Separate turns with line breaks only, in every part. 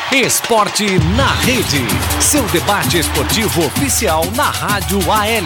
Esporte na Rede, seu debate esportivo oficial na Rádio AL.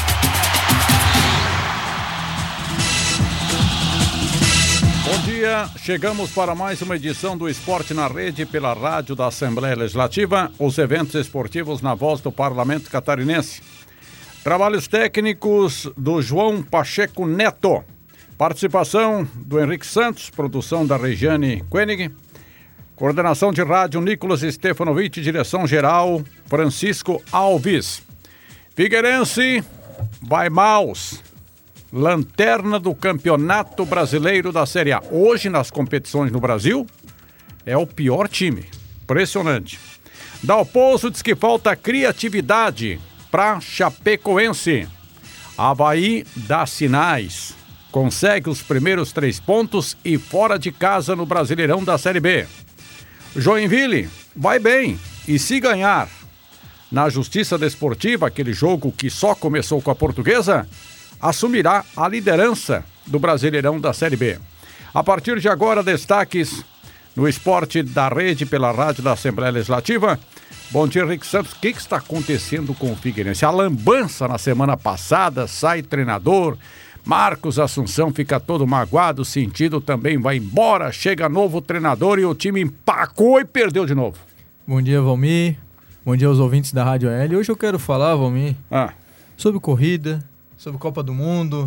Bom dia, chegamos para mais uma edição do Esporte na Rede pela Rádio da Assembleia Legislativa, os eventos esportivos na voz do Parlamento Catarinense. Trabalhos técnicos do João Pacheco Neto, participação do Henrique Santos, produção da Regiane Koenig, coordenação de rádio Nicolas Stefanovic, direção geral Francisco Alves. Figueirense vai maus. Lanterna do Campeonato Brasileiro da Série A. Hoje, nas competições no Brasil, é o pior time. Impressionante. Dalpozo diz que falta criatividade para Chapecoense. Avaí dá sinais. Consegue os primeiros 3 pontos e fora de casa no Brasileirão da Série B. Joinville vai bem e se ganhar na Justiça Desportiva, aquele jogo que só começou com a Portuguesa, assumirá a liderança do Brasileirão da Série B. A partir de agora, destaques no Esporte da Rede pela Rádio da Assembleia Legislativa. Bom dia, Henrique Santos. O que está acontecendo com o Figueirense? A lambança na semana passada, sai treinador, Marcos Assunção fica todo magoado, sentido também vai embora, chega novo treinador e o time empacou e perdeu de novo.
Bom dia, Valmir. Bom dia aos ouvintes da Rádio AL. Hoje eu quero falar, Valmir, sobre corrida, sobre Copa do Mundo,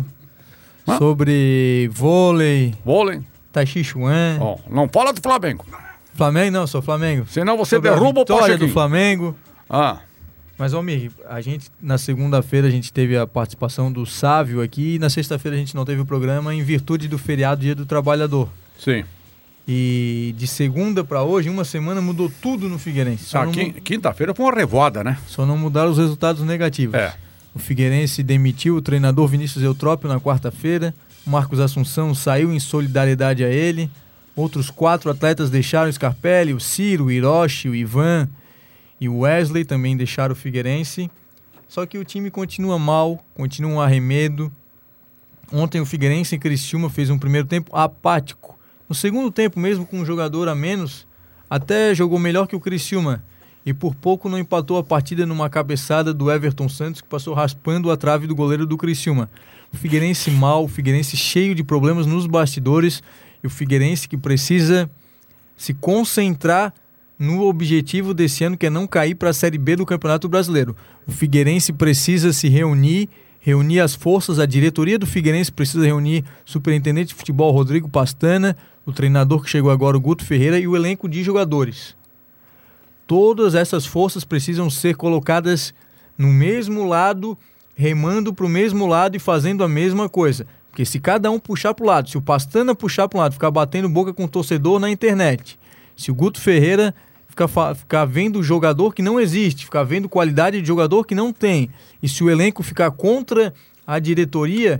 sobre vôlei.
Vôlei?
Tai Chi Chuan.
Não fala do Flamengo.
Flamengo não, sou Flamengo.
Senão você
sobre
derruba
a
o Pachequinho.
do Flamengo. Mas, Valmir, na segunda-feira a gente teve a participação do Sávio aqui e na sexta-feira a gente não teve o programa em virtude do feriado Dia do Trabalhador.
Sim.
E de segunda para hoje, uma semana, mudou tudo no Figueirense.
Quinta-feira foi uma revoada, né?
Só não mudaram os resultados negativos. O Figueirense demitiu o treinador Vinícius Eutrópio na quarta-feira. O Marcos Assunção saiu em solidariedade a ele. Outros 4 atletas deixaram o Scarpelli, o Ciro, o Hiroshi, o Ivan e o Wesley também deixaram o Figueirense. Só que o time continua mal, continua um arremedo. Ontem o Figueirense em Criciúma fez um primeiro tempo apático. No segundo tempo, mesmo com um jogador a menos, até jogou melhor que o Criciúma. E por pouco não empatou a partida numa cabeçada do Everton Santos, que passou raspando a trave do goleiro do Criciúma. O Figueirense mal, o Figueirense cheio de problemas nos bastidores, e o Figueirense que precisa se concentrar no objetivo desse ano, que é não cair para a Série B do Campeonato Brasileiro. O Figueirense precisa se reunir as forças, a diretoria do Figueirense precisa reunir o superintendente de futebol Rodrigo Pastana, o treinador que chegou agora, o Guto Ferreira, e o elenco de jogadores. Todas essas forças precisam ser colocadas no mesmo lado, remando para o mesmo lado e fazendo a mesma coisa. Porque se cada um puxar para o lado, se o Pastana puxar para o lado, ficar batendo boca com o torcedor na internet, se o Guto Ferreira ficar vendo jogador que não existe, ficar vendo qualidade de jogador que não tem, e se o elenco ficar contra a diretoria,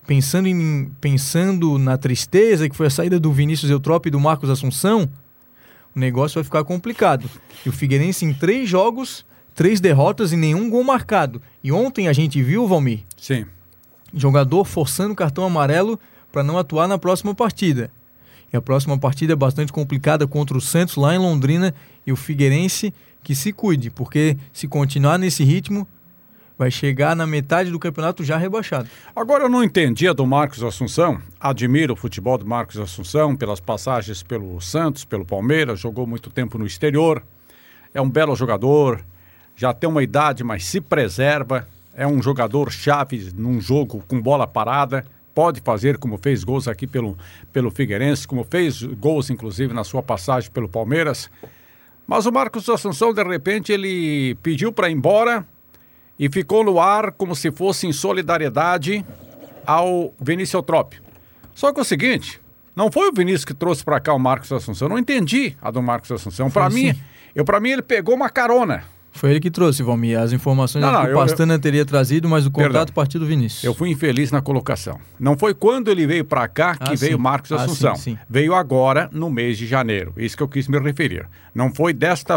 pensando na tristeza que foi a saída do Vinícius Eutrópio e do Marcos Assunção, o negócio vai ficar complicado. E o Figueirense em 3 jogos, 3 derrotas e nenhum gol marcado. E ontem a gente viu, Valmir,
sim,
jogador forçando o cartão amarelo para não atuar na próxima partida. E a próxima partida é bastante complicada contra o Santos lá em Londrina, e o Figueirense que se cuide, porque se continuar nesse ritmo, vai chegar na metade do campeonato já rebaixado.
Agora eu não entendia do Marcos Assunção, admiro o futebol do Marcos Assunção, pelas passagens pelo Santos, pelo Palmeiras, jogou muito tempo no exterior, é um belo jogador, já tem uma idade, mas se preserva, é um jogador chave num jogo com bola parada, pode fazer como fez gols aqui pelo Figueirense, como fez gols inclusive na sua passagem pelo Palmeiras. Mas o Marcos Assunção, de repente, ele pediu para ir embora e ficou no ar como se fosse em solidariedade ao Vinícius Eutrópio. Só que é o seguinte, não foi o Vinícius que trouxe para cá o Marcos Assunção, eu não entendi a do Marcos Assunção. Para mim, ele pegou uma carona.
Foi ele que trouxe, Valmir. As informações que o Pastana teria trazido, mas o contrato partiu do Vinícius.
Eu fui infeliz na colocação. Não foi quando ele veio para cá que veio o Marcos Assunção. Sim. Veio agora, no mês de janeiro. Isso que eu quis me referir. Não foi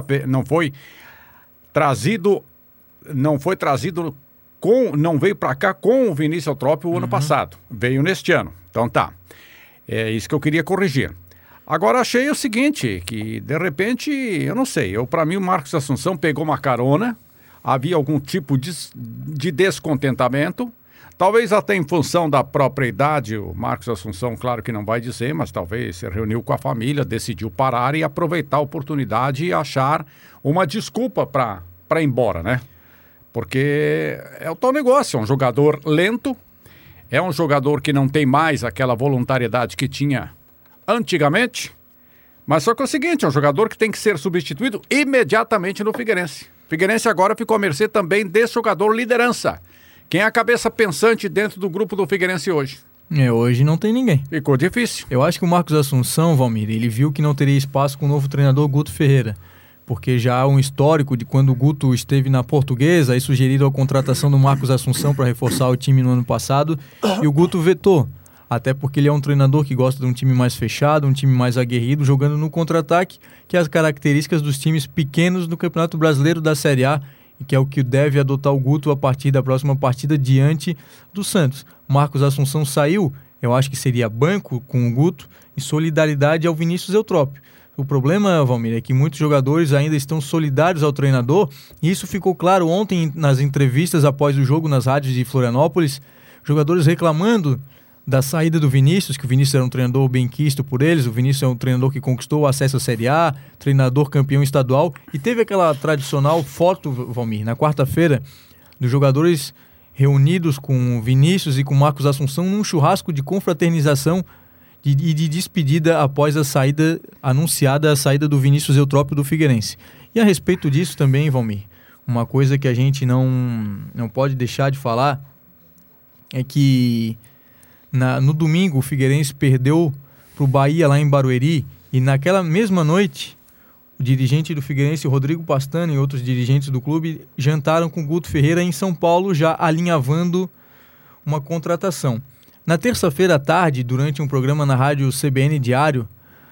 trazido não veio para cá com o Vinícius Eutrópio o ano passado. Veio neste ano. Então tá. É isso que eu queria corrigir. Agora achei o seguinte, que de repente, eu não sei, para mim o Marcos Assunção pegou uma carona, havia algum tipo de descontentamento, talvez até em função da própria idade, o Marcos Assunção, claro que não vai dizer, mas talvez se reuniu com a família, decidiu parar e aproveitar a oportunidade e achar uma desculpa para ir embora, né? Porque é o tal negócio, é um jogador lento, é um jogador que não tem mais aquela voluntariedade que tinha antigamente, mas só que é o seguinte, é um jogador que tem que ser substituído imediatamente no Figueirense. O Figueirense agora ficou à mercê também desse jogador liderança. Quem é a cabeça pensante dentro do grupo do Figueirense hoje?
Hoje não tem ninguém.
Ficou difícil.
Eu acho que o Marcos Assunção, Valmir, ele viu que não teria espaço com o novo treinador Guto Ferreira, porque já há um histórico de quando o Guto esteve na Portuguesa e sugeriram a contratação do Marcos Assunção para reforçar o time no ano passado, e o Guto vetou. Até porque ele é um treinador que gosta de um time mais fechado, um time mais aguerrido, jogando no contra-ataque, que é as características dos times pequenos do Campeonato Brasileiro da Série A, e que é o que deve adotar o Guto a partir da próxima partida diante do Santos. Marcos Assunção saiu, eu acho que seria banco com o Guto e solidariedade ao Vinícius Eutrópio. O problema, Valmir, é que muitos jogadores ainda estão solidários ao treinador, e isso ficou claro ontem nas entrevistas após o jogo nas rádios de Florianópolis, jogadores reclamando da saída do Vinícius, que o Vinícius era um treinador bem quisto por eles, o Vinícius é um treinador que conquistou o acesso à Série A, treinador campeão estadual, e teve aquela tradicional foto, Valmir, na quarta-feira, dos jogadores reunidos com o Vinícius e com o Marcos Assunção num churrasco de confraternização e de despedida após anunciada a saída do Vinícius Eutrópio do Figueirense. E a respeito disso também, Valmir, uma coisa que a gente não pode deixar de falar é que no domingo, o Figueirense perdeu para o Bahia lá em Barueri, e naquela mesma noite, o dirigente do Figueirense, Rodrigo Pastano, e outros dirigentes do clube jantaram com o Guto Ferreira em São Paulo, já alinhavando uma contratação. Na terça-feira à tarde, durante um programa na rádio CBN Diário,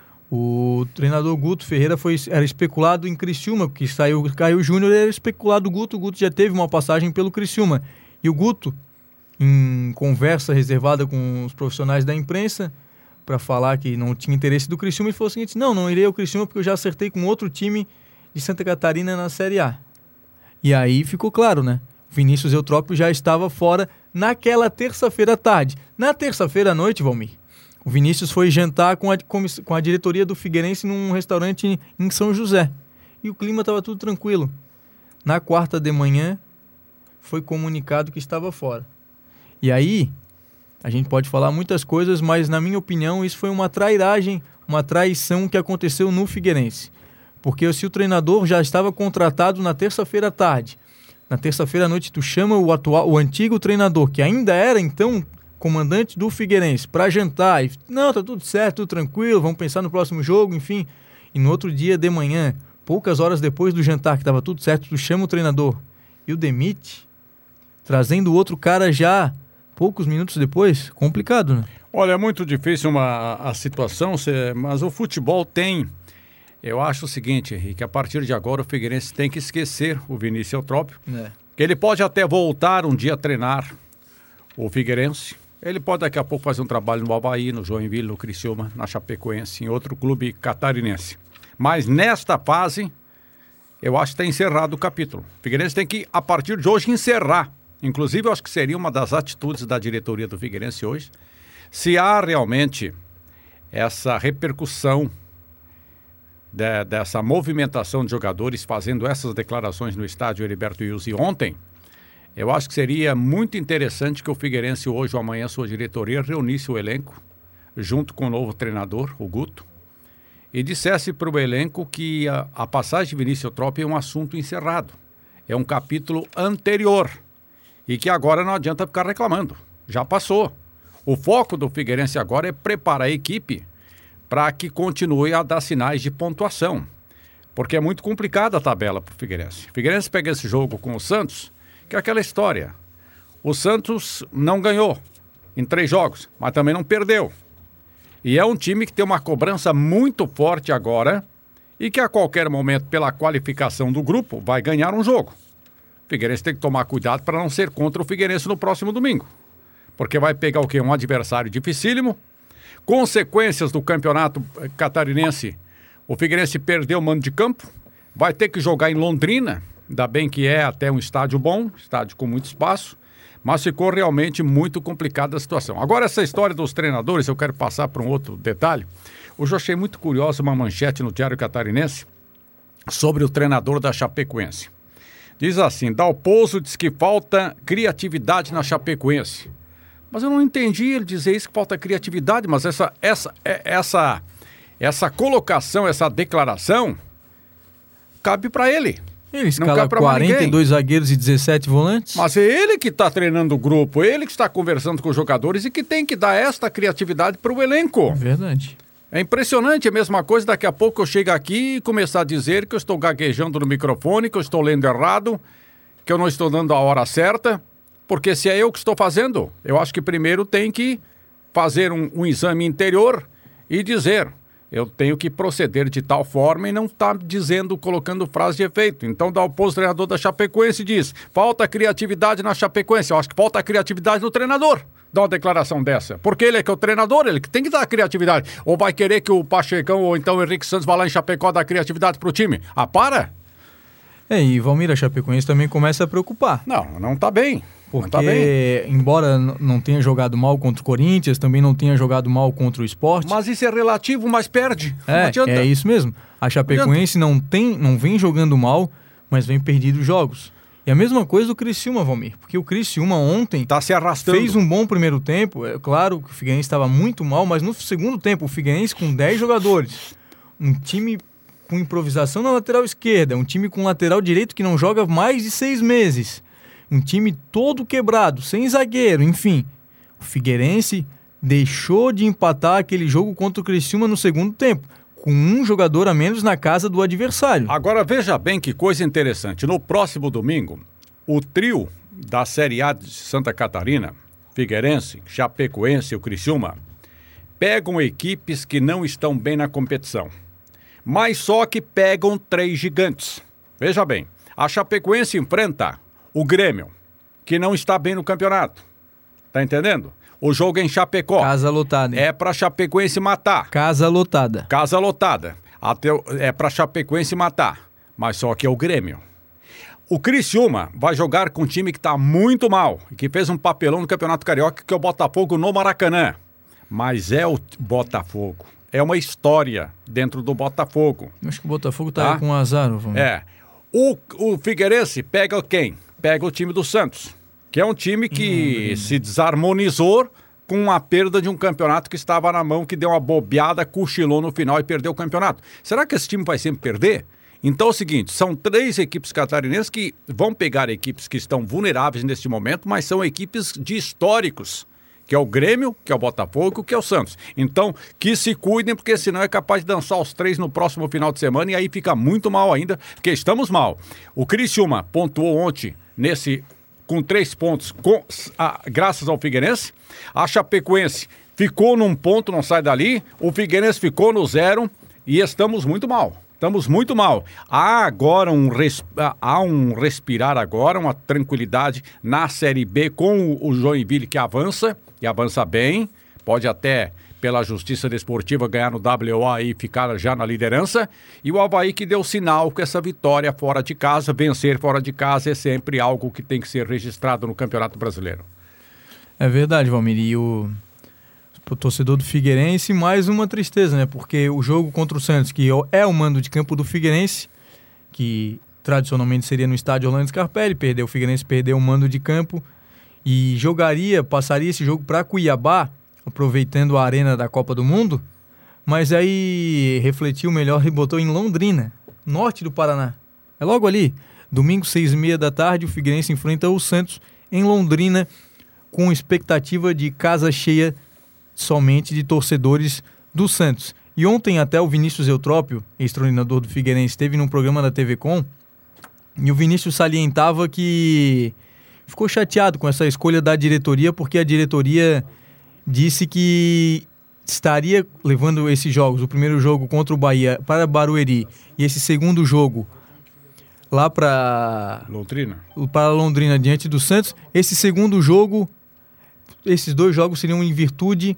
o treinador Guto Ferreira era especulado em Criciúma, porque saiu Caio Júnior, era especulado o Guto já teve uma passagem pelo Criciúma. E o Guto, em conversa reservada com os profissionais da imprensa, para falar que não tinha interesse do Criciúma, e falou o seguinte: não irei ao Criciúma porque eu já acertei com outro time de Santa Catarina na Série A. E aí ficou claro, né? O Vinícius Eutrópio já estava fora naquela terça-feira à tarde. Na terça-feira à noite, Valmir, o Vinícius foi jantar com a diretoria do Figueirense num restaurante em São José. E o clima estava tudo tranquilo. Na quarta de manhã, foi comunicado que estava fora. E aí, a gente pode falar muitas coisas, mas na minha opinião isso foi uma trairagem, uma traição que aconteceu no Figueirense. Porque se o treinador já estava contratado na terça-feira à tarde, na terça-feira à noite tu chama o antigo treinador, que ainda era então comandante do Figueirense, para jantar, e não, tá tudo certo, tudo tranquilo, vamos pensar no próximo jogo, enfim. E no outro dia de manhã, poucas horas depois do jantar, que estava tudo certo, tu chama o treinador e o demite, trazendo outro cara já poucos minutos depois, complicado, né?
Olha, é muito difícil a situação, mas o futebol tem... Eu acho o seguinte, Henrique, a partir de agora o Figueirense tem que esquecer o Vinícius Eutrópio, que ele pode até voltar um dia a treinar o Figueirense, ele pode daqui a pouco fazer um trabalho no Avaí, no Joinville, no Criciúma, na Chapecoense, em outro clube catarinense. Mas nesta fase, eu acho que está encerrado o capítulo. O Figueirense tem que, a partir de hoje, encerrar. Inclusive, eu acho que seria uma das atitudes da diretoria do Figueirense hoje, se há realmente essa repercussão dessa movimentação de jogadores fazendo essas declarações no estádio Heriberto Wilson ontem, eu acho que seria muito interessante que o Figueirense hoje ou amanhã, sua diretoria, reunisse o elenco, junto com o novo treinador, o Guto, e dissesse para o elenco que a passagem de Vinícius Eutrópio é um assunto encerrado, é um capítulo anterior, e que agora não adianta ficar reclamando, já passou. O foco do Figueirense agora é preparar a equipe para que continue a dar sinais de pontuação, porque é muito complicada a tabela para o Figueirense. O Figueirense pega esse jogo com o Santos, que é aquela história. O Santos não ganhou em 3 jogos, mas também não perdeu. E é um time que tem uma cobrança muito forte agora e que a qualquer momento, pela qualificação do grupo, vai ganhar um jogo. O Figueirense tem que tomar cuidado para não ser contra o Figueirense no próximo domingo, porque vai pegar o quê? Um adversário dificílimo, Consequências do campeonato catarinense. O Figueirense perdeu o mando de campo, vai ter que jogar em Londrina, ainda bem que é até um estádio bom, estádio com muito espaço, mas ficou realmente muito complicada a situação. Agora, essa história dos treinadores, eu quero passar para um outro detalhe. Hoje eu achei muito curiosa uma manchete no Diário Catarinense sobre o treinador da Chapecoense. Diz assim: Dalpozo diz que falta criatividade na Chapecoense. Mas eu não entendi ele dizer isso, que falta criatividade, mas essa colocação, essa declaração, cabe para ele.
Ele escala 42 zagueiros e 17 volantes.
Mas é ele que está treinando o grupo, ele que está conversando com os jogadores e que tem que dar esta criatividade para o elenco.
Verdade.
É impressionante, a mesma coisa, daqui a pouco eu chego aqui e começar a dizer que eu estou gaguejando no microfone, que eu estou lendo errado, que eu não estou dando a hora certa, porque se é eu que estou fazendo, eu acho que primeiro tem que fazer um exame interior e dizer, eu tenho que proceder de tal forma e não estar dizendo, colocando frase de efeito. Então, Dalpozo, treinador da Chapecoense, diz, falta criatividade na Chapecoense, eu acho que falta criatividade no treinador. Dá uma declaração dessa. Porque ele é que é o treinador, ele que tem que dar a criatividade. Ou vai querer que o Pachecão ou então o Henrique Santos vá lá em Chapecó dar criatividade pro time? Ah, para!
E Valmir, a Chapecoense também começa a preocupar.
Não tá bem.
Porque,
não tá bem.
Embora não tenha jogado mal contra o Corinthians, também não tenha jogado mal contra o Sport.
Mas isso é relativo, mas perde. Não adianta.
É isso mesmo. A Chapecoense não vem jogando mal, mas vem perdido jogos. E a mesma coisa do Criciúma, Valmir, porque o Criciúma ontem
tá se arrastando.
Fez um bom primeiro tempo. É claro que o Figueirense estava muito mal, mas no segundo tempo o Figueirense com 10 jogadores, um time com improvisação na lateral esquerda, um time com lateral direito que não joga mais de 6 meses, um time todo quebrado, sem zagueiro, enfim. O Figueirense deixou de empatar aquele jogo contra o Criciúma no segundo tempo, com um jogador a menos na casa do adversário.
Agora veja bem que coisa interessante. No próximo domingo, o trio da Série A de Santa Catarina, Figueirense, Chapecoense e o Criciúma, pegam equipes que não estão bem na competição. Mas só que pegam 3 gigantes. Veja bem, a Chapecoense enfrenta o Grêmio, que não está bem no campeonato. Tá entendendo? O jogo é em Chapecó.
Casa lotada, hein?
É pra Chapecoense matar.
Casa lotada.
Casa lotada. É pra Chapecoense matar. Mas só que é o Grêmio. O Criciúma vai jogar com um time que tá muito mal. E que fez um papelão no Campeonato Carioca, que é o Botafogo no Maracanã. Mas é o Botafogo. É uma história dentro do Botafogo.
Acho que o Botafogo tá com azar. Vamos.
O Figueirense pega quem? Pega o time do Santos. Que é um time que se desarmonizou com a perda de um campeonato que estava na mão, que deu uma bobeada, cochilou no final e perdeu o campeonato. Será que esse time vai sempre perder? Então é o seguinte, são 3 equipes catarinenses que vão pegar equipes que estão vulneráveis neste momento, mas são equipes de históricos, que é o Grêmio, que é o Botafogo, que é o Santos. Então, que se cuidem, porque senão é capaz de dançar os 3 no próximo final de semana e aí fica muito mal ainda, porque estamos mal. O Criciúma pontuou ontem com 3 pontos, graças ao Figueirense. A Chapecoense ficou num ponto, não sai dali. O Figueirense ficou no 0 e estamos muito mal. Estamos muito mal. Há agora um respirar agora, uma tranquilidade na Série B com o Joinville que avança, e avança bem. Pode até, pela Justiça Desportiva, ganhar no WA e ficar já na liderança. E o Avaí que deu sinal com essa vitória fora de casa. Vencer fora de casa é sempre algo que tem que ser registrado no Campeonato Brasileiro.
É verdade, Valmir. E o torcedor do Figueirense, mais uma tristeza, né? Porque o jogo contra o Santos, que é o mando de campo do Figueirense, que tradicionalmente seria no estádio Orlando Scarpelli, o Figueirense perdeu o mando de campo e passaria esse jogo para Cuiabá, aproveitando a arena da Copa do Mundo, mas aí refletiu melhor e botou em Londrina, norte do Paraná. É logo ali, domingo 6h30 da tarde, o Figueirense enfrenta o Santos em Londrina, com expectativa de casa cheia somente de torcedores do Santos. E ontem até o Vinícius Eutrópio, ex-treinador do Figueirense, esteve num programa da TV Com, e o Vinícius salientava que ficou chateado com essa escolha da diretoria, porque a diretoria disse que estaria levando esses jogos, o primeiro jogo contra o Bahia para Barueri e esse segundo jogo lá para Londrina diante do Santos. Esse segundo jogo, esses 2 jogos seriam em virtude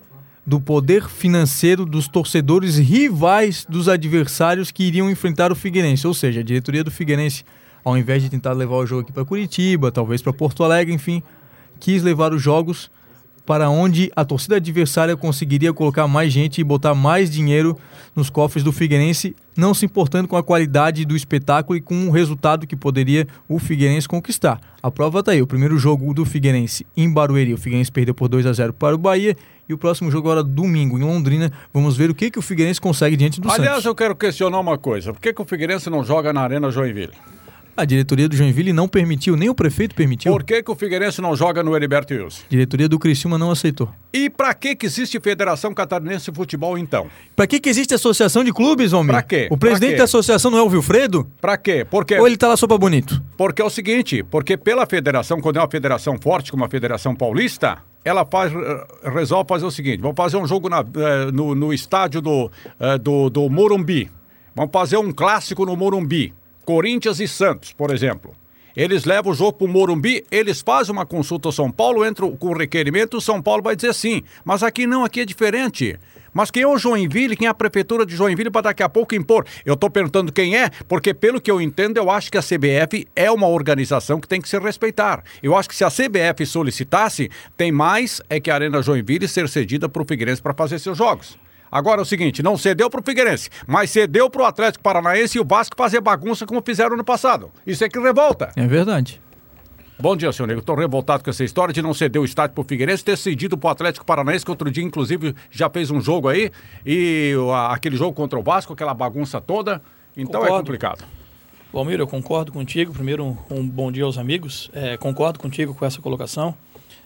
do poder financeiro dos torcedores rivais dos adversários que iriam enfrentar o Figueirense. Ou seja, a diretoria do Figueirense, ao invés de tentar levar o jogo aqui para Curitiba, talvez para Porto Alegre, enfim, quis levar os jogos para onde a torcida adversária conseguiria colocar mais gente e botar mais dinheiro nos cofres do Figueirense, não se importando com a qualidade do espetáculo e com o resultado que poderia o Figueirense conquistar. A prova está aí, o primeiro jogo do Figueirense em Barueri, o Figueirense perdeu por 2-0 para o Bahia, e o próximo jogo agora domingo em Londrina, vamos ver o que o Figueirense consegue diante do Santos.
Aliás, eu quero questionar uma coisa, por que o Figueirense não joga na Arena Joinville?
A diretoria do Joinville não permitiu, nem o prefeito permitiu.
Por que o Figueirense não joga no Heriberto Wilson?
A diretoria do Criciúma não aceitou.
E pra que existe Federação Catarinense de Futebol, então?
Pra que existe associação de clubes, homem?
Pra quê?
O presidente da associação não é o Wilfredo?
Pra quê? Porque...
Ou ele tá lá só pra bonito?
Porque é o seguinte, porque pela federação, quando é uma federação forte, como a Federação Paulista, ela resolve fazer o seguinte, vamos fazer um jogo no estádio do Morumbi. Vamos fazer um clássico no Morumbi. Corinthians e Santos, por exemplo. Eles levam o jogo para o Morumbi, eles fazem uma consulta ao São Paulo, entram com requerimento, o São Paulo vai dizer sim. Mas aqui não, aqui é diferente. Mas quem é o Joinville, quem é a prefeitura de Joinville para daqui a pouco impor? Eu estou perguntando quem é, porque pelo que eu entendo, eu acho que a CBF é uma organização que tem que se respeitar. Eu acho que se a CBF solicitasse, tem mais é que a Arena Joinville ser cedida para o Figueirense para fazer seus jogos. Agora é o seguinte, não cedeu pro Figueirense, mas cedeu pro Atlético Paranaense e o Vasco fazer bagunça como fizeram no passado. Isso é que revolta.
É verdade.
Bom dia, senhor Nego. Estou revoltado com essa história de não ceder o estádio pro Figueirense, ter cedido pro Atlético Paranaense, que outro dia, inclusive, já fez um jogo aí, e aquele jogo contra o Vasco, aquela bagunça toda. Então concordo. É complicado.
Valmir, eu concordo contigo. Primeiro, um bom dia aos amigos. Concordo contigo com essa colocação.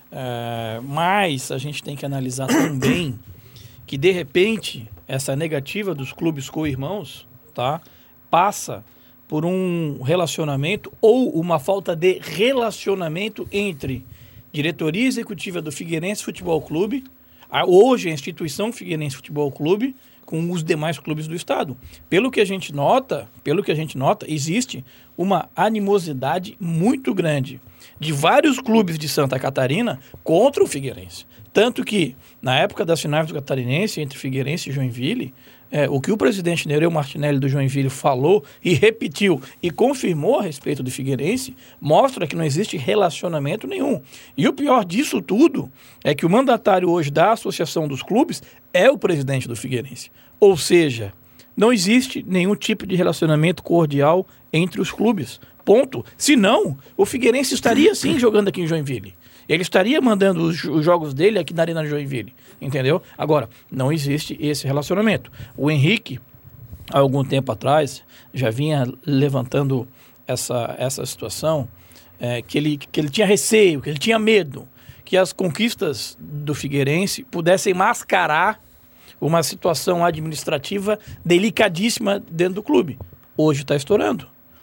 Mas a gente tem que analisar também que, de repente, essa negativa dos clubes co-irmãos, tá, passa por um relacionamento ou uma falta de relacionamento entre diretoria executiva do Figueirense Futebol Clube, hoje a instituição Figueirense Futebol Clube, com os demais clubes do estado. Pelo que a gente nota, existe uma animosidade muito grande de vários clubes de Santa Catarina contra o Figueirense. Tanto que, na época das finais do Catarinense, entre Figueirense e Joinville, o que o presidente Nereu Martinelli do Joinville falou e repetiu e confirmou a respeito do Figueirense, mostra que não existe relacionamento nenhum. E o pior disso tudo é que o mandatário hoje da Associação dos Clubes é o presidente do Figueirense. Ou seja, não existe nenhum tipo de relacionamento cordial entre os clubes. Ponto. Senão, o Figueirense estaria sim jogando aqui em Joinville. Ele estaria mandando os jogos dele aqui na Arena Joinville, entendeu? Agora, não existe esse relacionamento. O Henrique, há algum tempo atrás, já vinha levantando essa situação, que ele tinha receio, que ele tinha medo, que as conquistas do Figueirense pudessem mascarar uma situação administrativa delicadíssima dentro do clube. Hoje está estourando.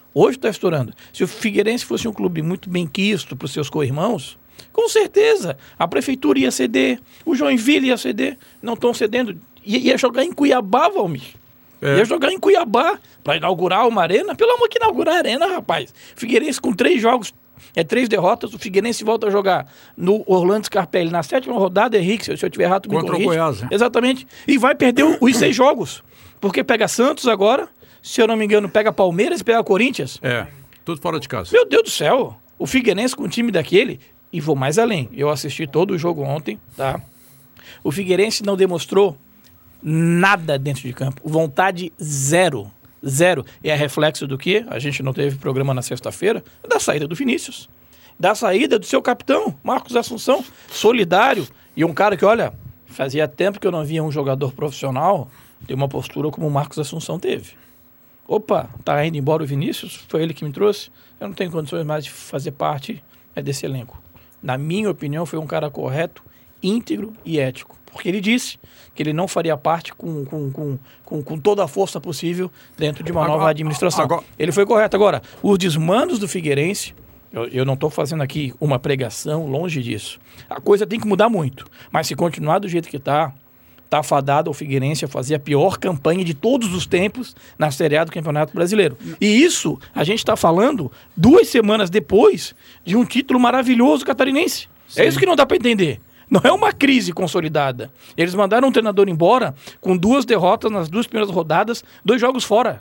Se o Figueirense fosse um clube muito bem quisto para os seus co-irmãos, com certeza a prefeitura ia ceder, o Joinville ia ceder, não estão cedendo, ia jogar em Cuiabá, Valmir. Ia jogar em Cuiabá para inaugurar uma arena. Pelo amor que inaugurar a arena, rapaz. Figueirense com 3 jogos, 3 derrotas, o Figueirense volta a jogar no Orlando Scarpelli na 7ª rodada, Henrique, se eu estiver errado, me corrige.
Contra o Goiás.
Exatamente. E vai perder os 6 jogos, porque pega Santos agora, se eu não me engano, pega Palmeiras e pega Corinthians.
Tudo fora de casa.
Meu Deus do céu, o Figueirense com um time daquele, e vou mais além, eu assisti todo o jogo ontem, tá? O Figueirense não demonstrou nada dentro de campo, vontade zero. E é reflexo do quê? A gente não teve programa na sexta-feira, da saída do Vinícius, da saída do seu capitão, Marcos Assunção, solidário, e um cara que, olha, fazia tempo que eu não via um jogador profissional ter uma postura como o Marcos Assunção teve. Opa, tá indo embora o Vinícius, foi ele que me trouxe, eu não tenho condições mais de fazer parte desse elenco. Na minha opinião, foi um cara correto, íntegro e ético. Porque ele disse que ele não faria parte com toda a força possível dentro de uma nova administração. Ele foi correto. Agora, os desmandos do Figueirense, eu não estou fazendo aqui uma pregação, longe disso. A coisa tem que mudar muito. Mas se continuar do jeito que está fadado ao Figueirense a fazer a pior campanha de todos os tempos na Série A do Campeonato Brasileiro. E isso a gente está falando 2 semanas depois de um título maravilhoso catarinense. Sim. É isso que não dá para entender. Não é uma crise consolidada. Eles mandaram um treinador embora com 2 derrotas nas 2 primeiras rodadas, 2 jogos fora.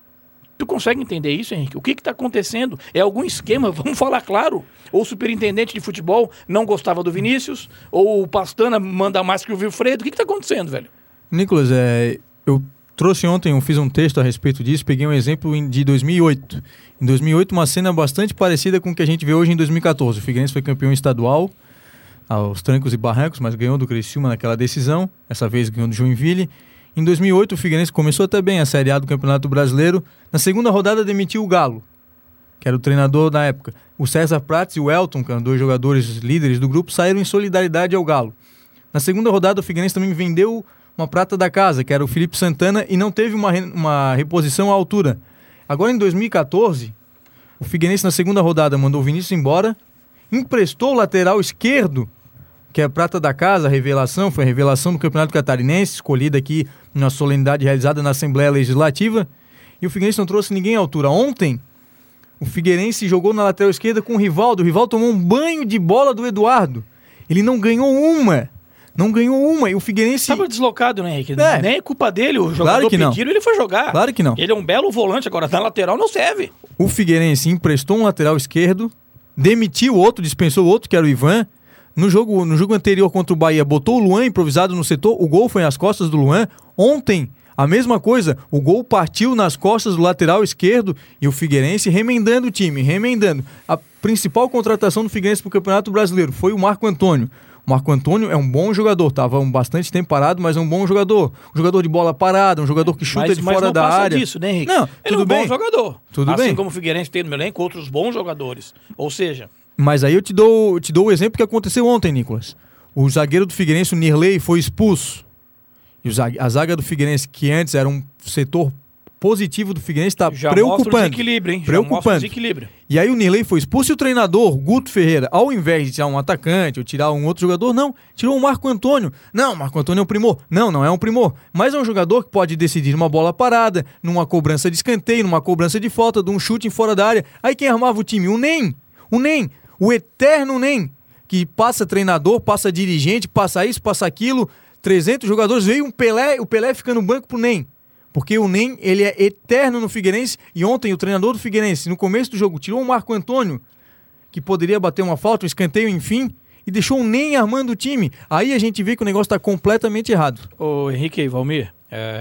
Tu consegue entender isso, Henrique? O que está acontecendo? É algum esquema? Vamos falar claro. Ou o superintendente de futebol não gostava do Vinícius, ou o Pastana manda mais que o Wilfredo. O que está acontecendo, velho?
Nicolas, eu trouxe ontem, eu fiz um texto a respeito disso, peguei um exemplo de 2008. Em 2008, uma cena bastante parecida com o que a gente vê hoje em 2014. O Figueirense foi campeão estadual, aos trancos e barrancos, mas ganhou do Criciúma naquela decisão. Essa vez ganhou do Joinville. Em 2008, o Figueirense começou até bem a Série A do Campeonato Brasileiro. Na segunda rodada, demitiu o Galo, que era o treinador da época. O César Prates e o Elton, que eram 2 jogadores líderes do grupo, saíram em solidariedade ao Galo. Na segunda rodada, o Figueirense também vendeu uma prata da casa, que era o Felipe Santana, e não teve uma reposição à altura. Agora, em 2014, o Figueirense, na segunda rodada, mandou o Vinícius embora, emprestou o lateral esquerdo, que é a prata da casa, foi a revelação do Campeonato Catarinense, escolhida aqui na solenidade realizada na Assembleia Legislativa, e o Figueirense não trouxe ninguém à altura. Ontem, o Figueirense jogou na lateral esquerda com o Rivaldo tomou um banho de bola do Eduardo. Ele não ganhou uma, e o Figueirense...
Estava deslocado, né, Henrique? Nem é culpa dele, o jogador pediu, ele foi jogar.
Claro que não.
Ele é um belo volante, agora na lateral não serve.
O Figueirense emprestou um lateral esquerdo, demitiu o outro, dispensou o outro, que era o Ivan. No jogo anterior contra o Bahia, botou o Luan improvisado no setor, o gol foi nas costas do Luan. Ontem, a mesma coisa, o gol partiu nas costas do lateral esquerdo e o Figueirense remendando o time, A principal contratação do Figueirense para o Campeonato Brasileiro foi o Marco Antônio. O Marco Antônio é um bom jogador, estava bastante tempo parado, mas é um bom jogador. Um jogador de bola parada, um jogador que chuta de fora da área.
Disso, né, Henrique?
Não,
ele é um bom jogador.
Tudo bem.
Assim como o Figueirense tem no elenco outros bons jogadores. Ou seja...
Mas aí eu te dou o exemplo que aconteceu ontem, Nicolas. O zagueiro do Figueirense, o Nirley, foi expulso. E a zaga do Figueirense, que antes era um setor positivo do Figueirense, está preocupando.
Mostra o desequilíbrio, hein?
Preocupante.
Desequilíbrio.
E aí o Nirley foi expulso e o treinador, Guto Ferreira, ao invés de tirar um atacante ou tirar um outro jogador, não, tirou o Marco Antônio. Não, o Marco Antônio é um primor. Não é um primor. Mas é um jogador que pode decidir uma bola parada, numa cobrança de escanteio, numa cobrança de falta, de um chute em fora da área. Aí quem armava o time? O NEM. O eterno NEM, que passa treinador, passa dirigente, passa isso, passa aquilo, 300 jogadores, veio o Pelé fica no banco pro NEM, porque o NEM, ele é eterno no Figueirense, e ontem o treinador do Figueirense, no começo do jogo, tirou o Marco Antônio, que poderia bater uma falta, um escanteio, enfim, e deixou o NEM armando o time. Aí a gente vê que o negócio está completamente errado.
Ô Henrique e Valmir,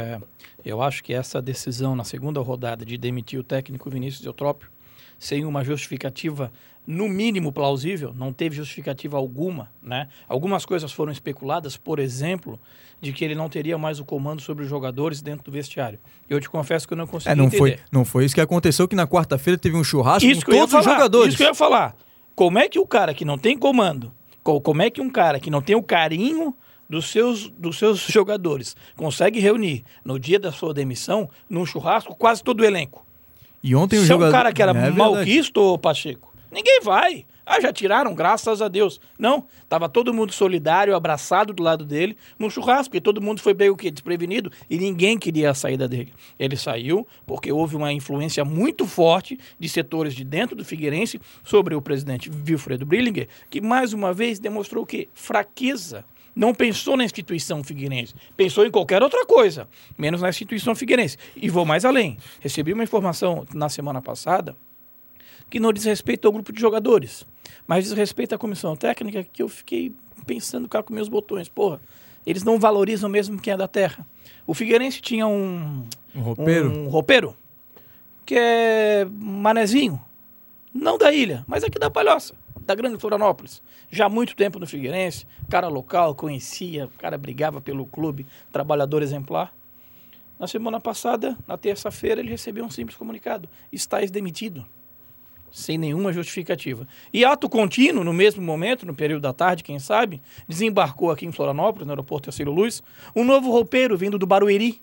eu acho que essa decisão na segunda rodada de demitir o técnico Vinícius Eutrópio, sem uma justificativa no mínimo plausível, não teve justificativa alguma, né? Algumas coisas foram especuladas, por exemplo, de que ele não teria mais o comando sobre os jogadores dentro do vestiário. Eu te confesso que eu não consegui entender.
Não foi isso que aconteceu, que na quarta-feira teve um churrasco com todos os jogadores.
Isso que eu ia falar. Como é que o cara que não tem comando, como é que um cara que não tem o carinho dos seus jogadores consegue reunir no dia da sua demissão, num churrasco, quase todo o elenco?
E ontem o
jogador... um cara que era malquisto, Pacheco? Ninguém vai. Já tiraram, graças a Deus. Não, tava todo mundo solidário, abraçado do lado dele, num churrasco, porque todo mundo foi meio que desprevenido e ninguém queria a saída dele. Ele saiu porque houve uma influência muito forte de setores de dentro do Figueirense sobre o presidente Wilfredo Brillinger, que mais uma vez demonstrou o quê? Fraqueza. Não pensou na instituição figueirense, pensou em qualquer outra coisa, menos na instituição figueirense. E vou mais além. Recebi uma informação na semana passada que não diz respeito ao grupo de jogadores, mas diz respeito à comissão técnica, que eu fiquei pensando cá com meus botões. Porra, eles não valorizam mesmo quem é da terra. O Figueirense tinha um roupeiro, que é manezinho, não da ilha, mas aqui da Palhoça, da Grande Florianópolis. Já há muito tempo no Figueirense, cara local, conhecia, o cara brigava pelo clube, trabalhador exemplar. Na semana passada, na terça-feira, ele recebeu um simples comunicado: estáis demitido. Sem nenhuma justificativa. E ato contínuo, no mesmo momento, no período da tarde, quem sabe, desembarcou aqui em Florianópolis, no aeroporto Terceiro Luz, um novo roupeiro vindo do Barueri.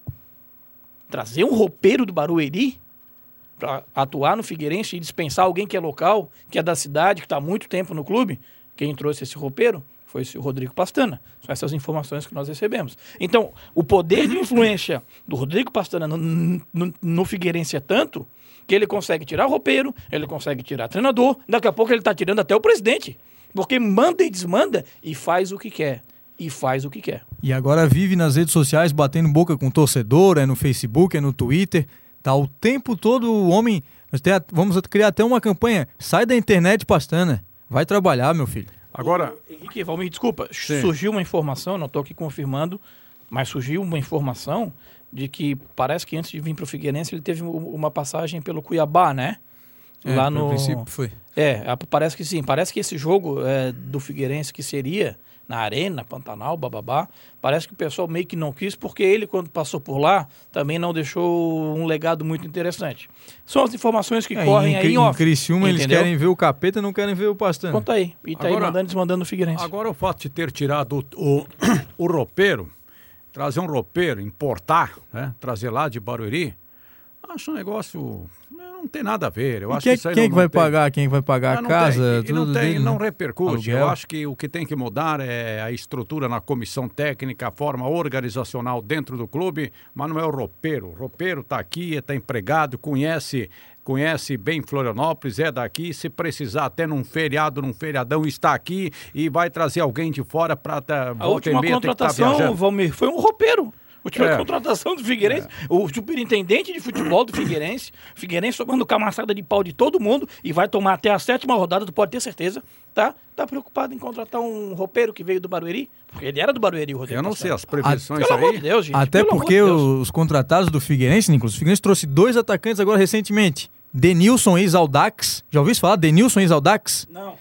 Trazer um roupeiro do Barueri para atuar no Figueirense e dispensar alguém que é local, que é da cidade, que está há muito tempo no clube. Quem trouxe esse roupeiro foi o Rodrigo Pastana. São essas informações que nós recebemos. Então, o poder de influência do Rodrigo Pastana no Figueirense é tanto que ele consegue tirar roupeiro, ele consegue tirar treinador, daqui a pouco ele está tirando até o presidente. Porque manda e desmanda e faz o que quer.
E agora vive nas redes sociais batendo boca com torcedor, é no Facebook, é no Twitter. Tá o tempo todo o homem... Vamos criar até uma campanha. Sai da internet, Pastana. Vai trabalhar, meu filho.
Agora...
Henrique, Valmir, desculpa.
Sim.
Surgiu uma informação, não estou aqui confirmando, mas surgiu uma informação de que parece que antes de vir para o Figueirense ele teve uma passagem pelo Cuiabá, né? Lá no
princípio foi.
Parece que sim. Parece que esse jogo do Figueirense, que seria na Arena, Pantanal, bababá, parece que o pessoal meio que não quis, porque ele, quando passou por lá, também não deixou um legado muito interessante. São as informações que correm aí em off.
Em Criciúma eles querem ver o Capeta, não querem ver o Pastana.
Conta aí. E tá agora, aí mandando e desmandando o Figueirense.
Agora o fato de ter tirado o roupeiro, trazer um roupeiro, importar, né, trazer lá de Barueri, acho um negócio... Não tem nada a ver. Eu acho que isso aí
quem vai pagar? Quem vai pagar a casa?
Não repercute.
Aluguel.
Eu acho que o que tem que mudar é a estrutura na comissão técnica, a forma organizacional dentro do clube, mas não é o roupeiro. O roupeiro está aqui, está empregado, conhece bem Florianópolis, é daqui, se precisar até num feriadão, está aqui e vai trazer alguém de fora para...
A última contratação, Valmir, foi um roupeiro. Última contratação do Figueirense, o superintendente de futebol do Figueirense, tomando camaçada de pau de todo mundo e vai tomar até a 7ª rodada, tu pode ter certeza, tá? Tá preocupado em contratar um roupeiro que veio do Barueri? Porque ele era do Barueri, o Rodrigo.
Eu não sei as previsões
pelo amor de Deus, gente.
Até porque os contratados do Figueirense, Nicolas, o Figueirense trouxe 2 atacantes agora recentemente. Denilson ex-Audax, já ouviu isso falar? Denilson ex-Audax?
Não.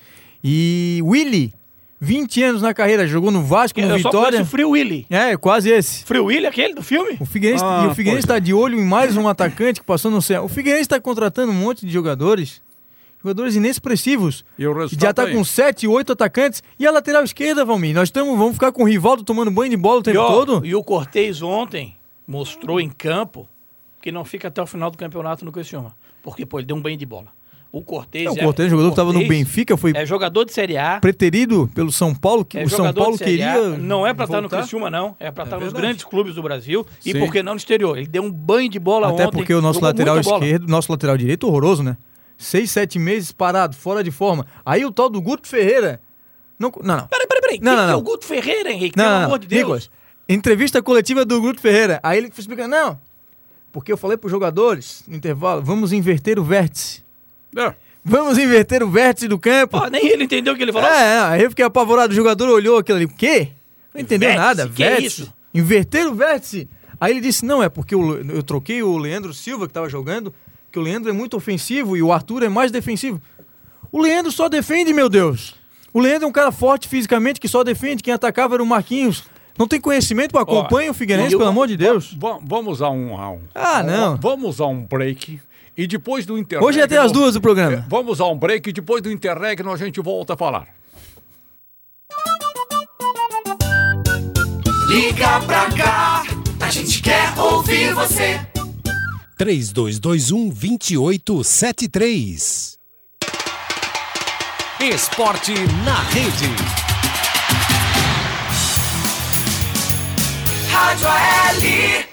E Willy, 20 anos na carreira, jogou no Vasco, no Vitória.
Eu só o Free Willy.
Quase esse.
Free Willy, aquele do filme?
O Figueirense está de olho em mais um atacante que passou no céu. O Figueirense está contratando um monte de jogadores inexpressivos.
E o resultado
já está com 7, 8 atacantes. E a lateral esquerda, Valmir? Vamos ficar com o Rivaldo tomando banho de bola o tempo todo?
E o Cortez ontem mostrou em campo que não fica até o final do campeonato no Criciúma. Porque, ele deu um banho de bola. O Cortez
jogador que estava no Benfica, foi
jogador de Série A.
Preterido pelo São Paulo, que o São Paulo queria.
Não é para estar no Criciúma, não. É para estar nos grandes clubes do Brasil. Sim. E por que não no exterior? Ele deu um banho de bola ontem.
Até porque o nosso lateral esquerdo, nosso lateral direito, horroroso, né? 6, 7 meses parado, fora de forma. Aí o tal do Guto Ferreira. Não.
Peraí. Quem é o Guto Ferreira, Henrique? Pelo amor de Deus.
Nicolas, entrevista coletiva do Guto Ferreira. Aí ele explica: não, porque eu falei para os jogadores no intervalo, vamos inverter o vértice. Vamos inverter o vértice do campo.
Nem ele entendeu o que ele falou.
Aí eu fiquei apavorado. O jogador olhou aquilo ali. O quê? Não entendeu nada.
Que é isso?
Inverter o vértice. Aí ele disse, não, é porque eu troquei o Leandro Silva, que estava jogando, que o Leandro é muito ofensivo e o Arthur é mais defensivo. O Leandro só defende, meu Deus. O Leandro é um cara forte fisicamente, que só defende. Quem atacava era o Marquinhos. Não tem conhecimento para acompanhar o Figueirense, pelo amor de Deus.
Vamos a um round.
Não.
Vamos a um break. E depois do Interregno...
Hoje é até as 2 do programa.
Vamos a um break e depois do Interregno a gente volta a falar.
Liga pra cá, a gente quer ouvir você.
3221-2873.
Esporte na rede. Rádio AL.